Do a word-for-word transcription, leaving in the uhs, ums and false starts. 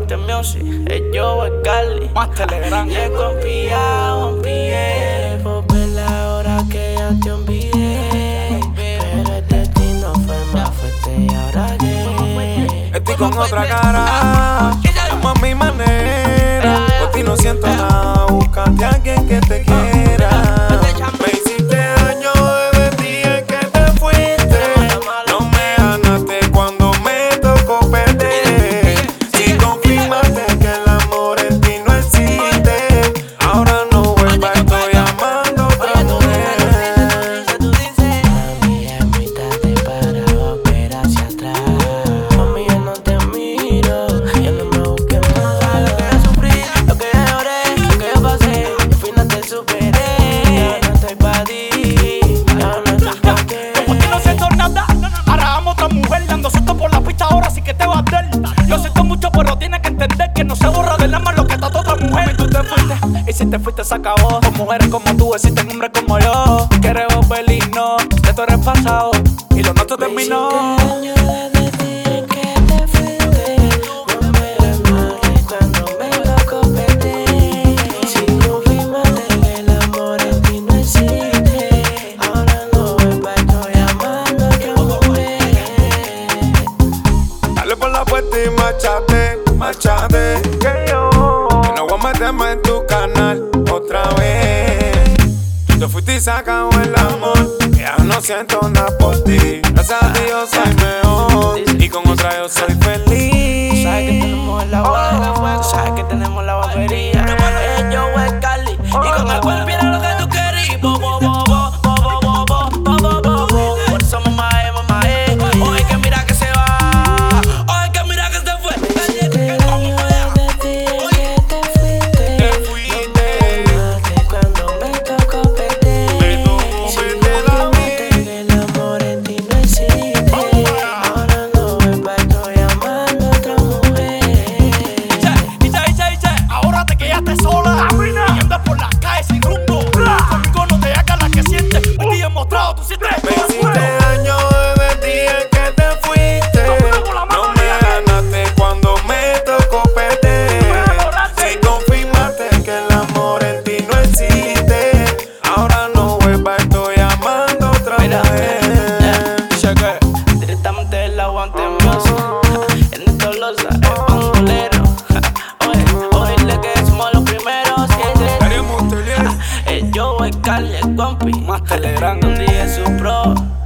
Aguante Music, es yo, es Cali. Más Telegram. Y es confiado, envié. Por ver la hora que ya te envié. Pero el destino fue más fuerte y ahora que estoy con otra cara, amo a mi manera. Por ti no siento nada, búscate a alguien que te quiera. Me hiciste daño desde el día que te fuiste. No me ganaste cuando me tocó perder. Si confirmaste que el amor en ti no existe, ahora no vuelvas, estoy amando a otra mujer. Mami, es muy tarde para volver hacia atrás. Mami, yo no te miro, ya no me busques más. Lo que yo sufrí, lo que yo lloré, lo que yo pasé, al final te superé. Ya no estoy pa' ti, ya no estoy pa' qué. Como ti no siento nada, ahora amo a otra mujer. Dando susto por la pista, ahora sí que te va a dar. Yo siento mucho, pero tienes que entender que no se borra del alma lo que está otra mujer. Tú te fuiste, y si te fuiste se acabó. Con mujeres como tú existen hombres como yo. Quieres volver y no, que tú eres pasado y lo nuestro terminó. Me hiciste daño desde el día en que te fuiste. No me ganaste cuando me tocó perder. Si confirmaste que el amor en ti no existe, ahora no vuelvas, estoy amando a otra mujer. Dale por la puerta y márchate, márchate. Que yo que no voy a meterme en tu canal otra vez. Te fuiste y se acabó el amor, ya no siento nada por ti. Gracias a Dios soy mejor y con otra yo soy feliz. Sabes que tenemos la boca, sabes que tenemos la batería. Es yo, es Cali, y con el cuerpo era lo que tú querías. Bo, bo, bo, bo, bo, bo, bo, bo, bo, bo, bo. Por eso mamá es, mamá es. Hoy que mira que se va, hoy que mira que se fue. Me hiciste daño desde el día en que te fuiste. Te fuiste, Confirmaste cuando me tocó perder. me tocó Si perder la confirmaste vida. que el amor en ti no existe, ahora no vuelvas, estoy amando a otra mujer. Iche, Iche, Iche, Iche, ahora te quedaste sola. Y andas por las calles sin rumbo. Conmigo no te hagas la que sientes. Me te he mostrado, tú sientes. Me hiciste daño desde el día en que te fuiste. No me ganaste cuando me tocó perder. Si confirmaste que el amor en ti no existe, ahora no vuelvas, estoy amando a otra Mira, mujer. Dice que directamente del Aguante Music. En esto lo sabe, bandolero. Oye, oírle que somos los primeros. Haremos un tele. Es yo, es Cali, es compi. Más Telegram. Un día es su pro.